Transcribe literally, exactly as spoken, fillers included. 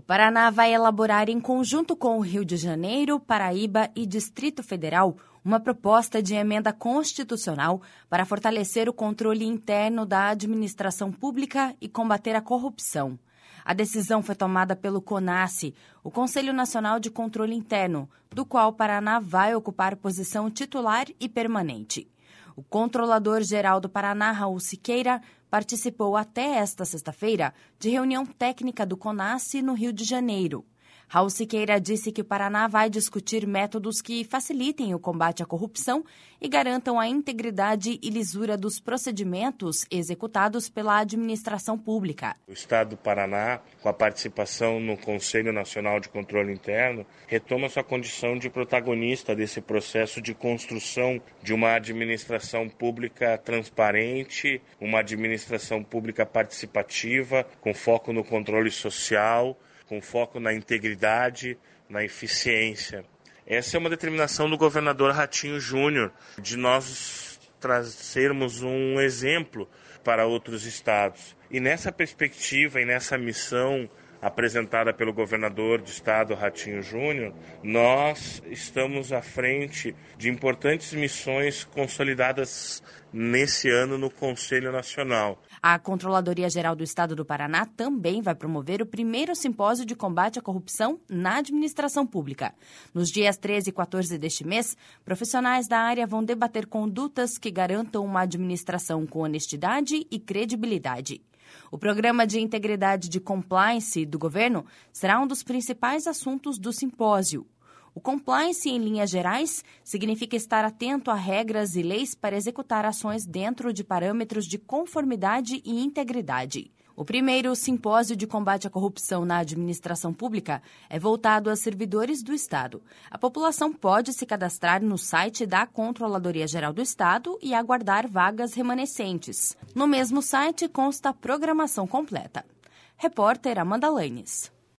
Paraná vai elaborar, em conjunto com o Rio de Janeiro, Paraíba e Distrito Federal, uma proposta de emenda constitucional para fortalecer o controle interno da administração pública e combater a corrupção. A decisão foi tomada pelo CONACE, o Conselho Nacional de Controle Interno, do qual Paraná vai ocupar posição titular e permanente. O controlador-geral do Paraná, Raul Siqueira, participou até esta sexta-feira de reunião técnica do CONACE no Rio de Janeiro. Raul Siqueira disse que o Paraná vai discutir métodos que facilitem o combate à corrupção e garantam a integridade e lisura dos procedimentos executados pela administração pública. O Estado do Paraná, com a participação no Conselho Nacional de Controle Interno, retoma sua condição de protagonista desse processo de construção de uma administração pública transparente, uma administração pública participativa, com foco no controle social, com foco na integridade, na eficiência. Essa é uma determinação do governador Ratinho Júnior, de nós trazermos um exemplo para outros estados. E nessa perspectiva e nessa missão apresentada pelo governador do estado, Ratinho Júnior, nós estamos à frente de importantes missões consolidadas nesse ano no Conselho Nacional. A Controladoria-Geral do Estado do Paraná também vai promover o primeiro simpósio de combate à corrupção na administração pública. Nos dias treze e quatorze deste mês, profissionais da área vão debater condutas que garantam uma administração com honestidade e credibilidade. O Programa de Integridade de Compliance do governo será um dos principais assuntos do simpósio. O compliance, em linhas gerais, significa estar atento a regras e leis para executar ações dentro de parâmetros de conformidade e integridade. O primeiro simpósio de combate à corrupção na administração pública é voltado a servidores do Estado. A população pode se cadastrar no site da Controladoria-Geral do Estado e aguardar vagas remanescentes. No mesmo site consta a programação completa. Repórter Amanda Lanes.